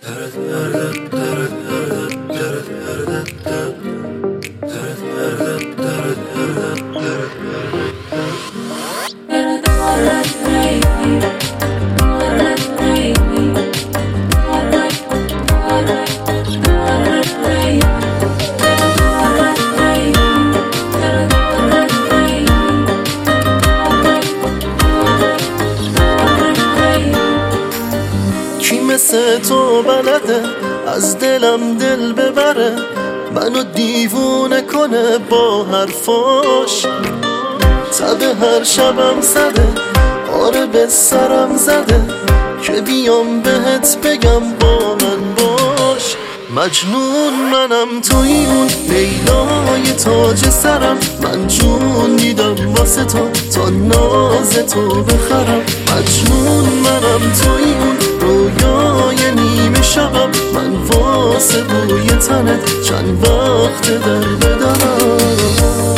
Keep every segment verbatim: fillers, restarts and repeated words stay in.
کی مثل تو بلده از دلم دل ببره، منو دیوونه کنه با حرفاش. تب هر شبم زده، آره به سرم زده که بیام بهت بگم با من باش. مجنون منم توی اون لیلای تاج سرم، من جون میدم واسه تو تا ناز تو بخرم. مجنون منم توی اون رویای نیمه شبم، من واسه بوی تنت چند وقت در بدنم.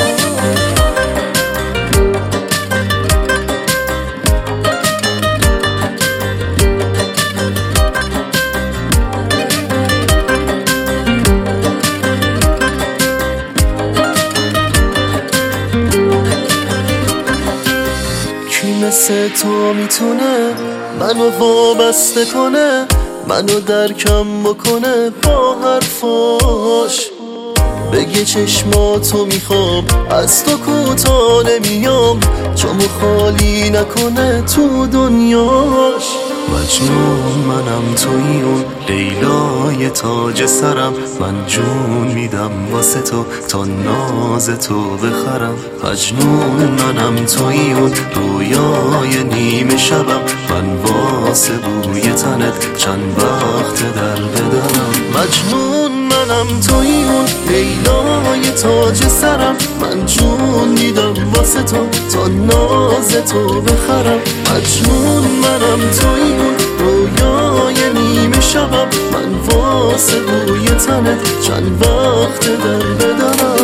مثل تو میتونه منو وابسته کنه، منو درکم بکنه با حرفاش. بگه چشماتو میخوام از تو کوتا نمیام، چون خالی نکنه تو دنیاش. مجنون منم توی اون لیلای تاج سرم، من جون میدم واسه تو تا ناز تو بخرم. مجنون منم توی اون رویای نیمه شبم، من واسه بوی تنت چند وقت در بدنم. مجنون منم توی اون لیلای تاج سرم، من جون میدم واسه تو تا ناز تو بخرم. مجنون منم توی اون رویای نیمه شبم، من واسه بوی تنت چند وقت در بدنم.